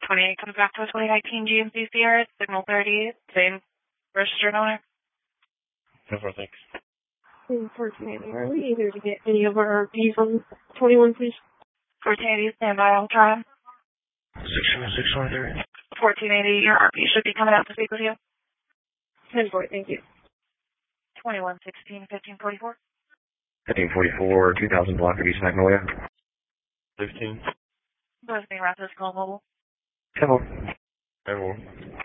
28 comes back to a 2019 GMC Sierra, signal 30, same registered owner. 10-4, thanks. 1480, are we eager to get any of our RPs on 21, please? 1480, stand by, I'll try. 623. 1480, your RP should be coming out to speak with you. 10-4, thank you. 2116, 1544. 1544, 2000 block of East Magnolia. 15. Both being wrapped as call mobile. 10-4. 10-4.